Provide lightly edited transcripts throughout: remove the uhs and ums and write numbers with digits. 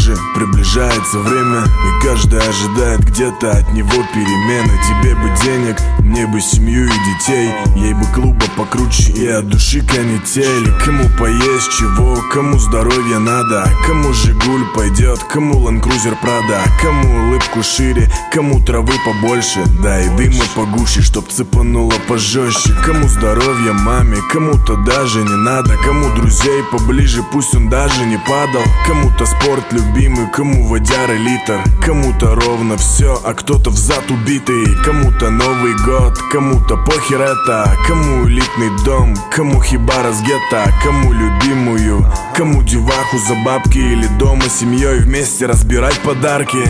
ближе, приближается время, и каждый ожидает где-то от него перемены. Тебе бы денег, мне бы семью и детей, ей бы клуба покруче и от души канители. Кому поесть чего, кому здоровье надо, кому Жигуль пойдет, кому Land Cruiser Prada, кому улыбку шире, кому травы побольше, да и дыма погуще, чтоб цепануло пожестче. Кому здоровье маме, кому-то даже не надо, кому друзей поближе, пусть он даже не падал. Кому-то спорт любимый, кому водяры литр, кому-то ровно все, а кто-то взад убитый. Кому-то Новый год, кому-то похер это, кому элитный дом, кому хибара с гетто, кому любимую, кому деваху за бабки или дома с семьей вместе разбирать подарки.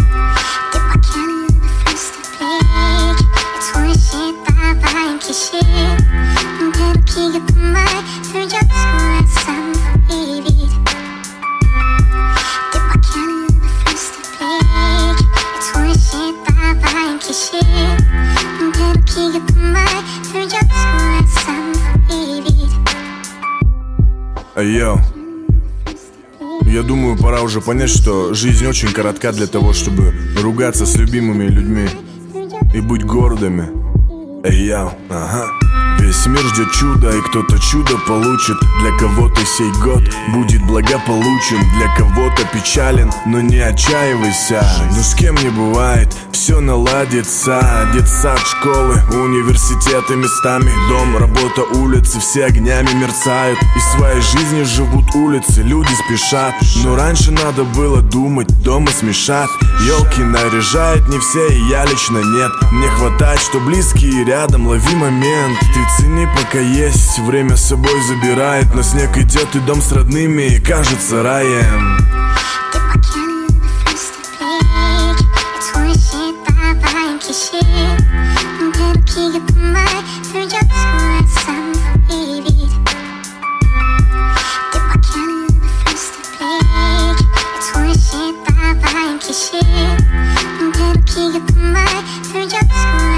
Йоу, я думаю, пора уже понять, что жизнь очень коротка для того, чтобы ругаться с любимыми людьми и быть гордыми. Йоу, ага. Весь мир ждет чуда, и кто-то чудо получит. Для кого-то сей год будет благополучен, для кого-то печален, но не отчаивайся. Но с кем не бывает, все наладится. Детсад, школы, университеты местами, дом, работа, улицы, все огнями мерцают. И своей жизнью живут улицы, люди спешат. Но раньше надо было думать, дома смешат. Елки наряжает не все, и я лично нет. Мне хватает, что близкие рядом, лови момент. Ты цени, пока есть, время с собой забирает. На снег идет и дом с родными, и кажется раем. Ты